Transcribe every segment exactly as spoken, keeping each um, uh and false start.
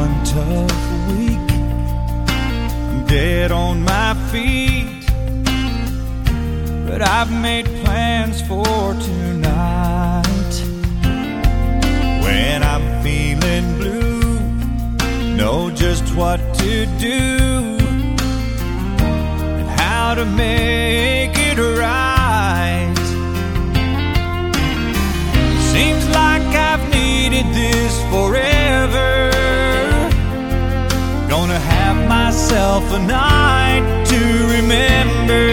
one tough week, I'm dead on my feet, but I've made plans for tonight. When I'm feeling blue, know just what to do and how to make it right. Seems like I've needed this forever. Gonna have myself a night to remember.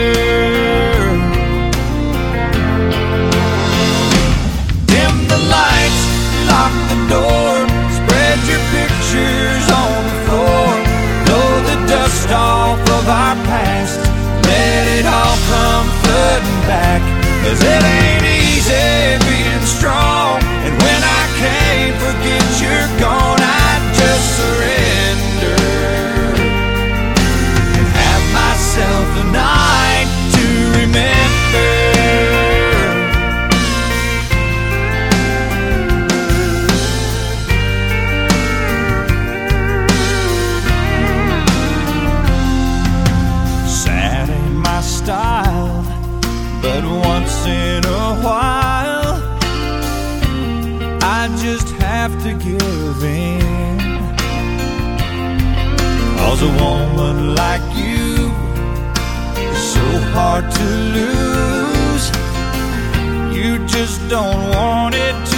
Dim the lights, lock the door, spread your pictures on the floor. Blow the dust off of our past, let it all come flooding back. 'Cause it ain't easy being strong, and when I can't forget you're gone, I just surrender and have myself a night to remember. Sad ain't my style, but once in a while I just have to give in. 'Cause a woman like you is so hard to lose. You just don't want it